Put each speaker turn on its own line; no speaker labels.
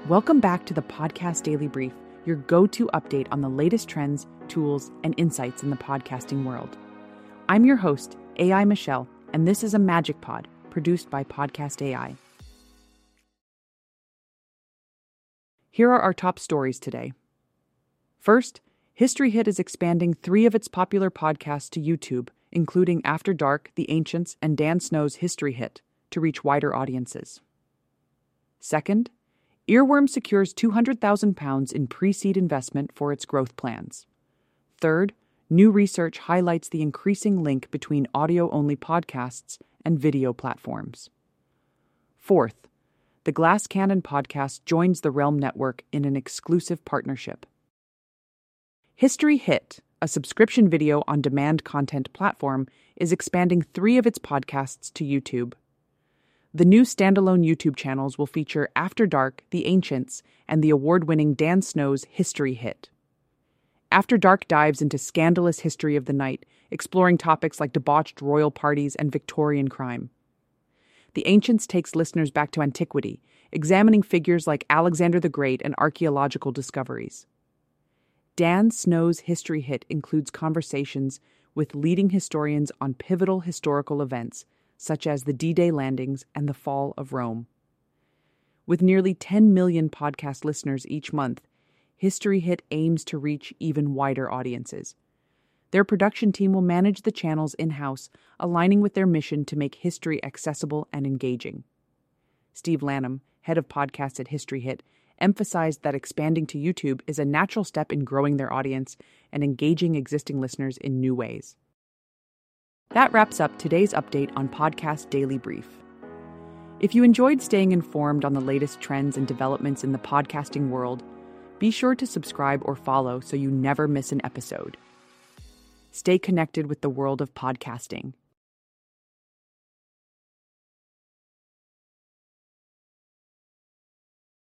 Welcome back to the Podcast Daily Brief, your go-to update on the latest trends, tools, and insights in the podcasting world. I'm your host, AI Michelle, and this is a Magic Pod produced by Podcast AI. Here are our top stories today. First, History Hit is expanding 3 of its popular podcasts to YouTube, including After Dark, The Ancients, and Dan Snow's History Hit, to reach wider audiences. Second, Earworm secures £200,000 in pre-seed investment for its growth plans. Third, new research highlights the increasing link between audio-only podcasts and video platforms. Fourth, the Glass Cannon podcast joins the Realm Network in an exclusive partnership. History Hit, a subscription video on demand content platform, is expanding 3 of its podcasts to YouTube. The new standalone YouTube channels will feature After Dark, The Ancients, and the award-winning Dan Snow's History Hit. After Dark dives into scandalous history of the night, exploring topics like debauched royal parties and Victorian crime. The Ancients takes listeners back to antiquity, examining figures like Alexander the Great and archaeological discoveries. Dan Snow's History Hit includes conversations with leading historians on pivotal historical events, such as the D-Day landings and the fall of Rome. With nearly 10 million podcast listeners each month, History Hit aims to reach even wider audiences. Their production team will manage the channels in-house, aligning with their mission to make history accessible and engaging. Steve Lanham, head of podcasts at History Hit, emphasized that expanding to YouTube is a natural step in growing their audience and engaging existing listeners in new ways. That wraps up today's update on Podcast Daily Brief. If you enjoyed staying informed on the latest trends and developments in the podcasting world, be sure to subscribe or follow so you never miss an episode. Stay connected with the world of podcasting.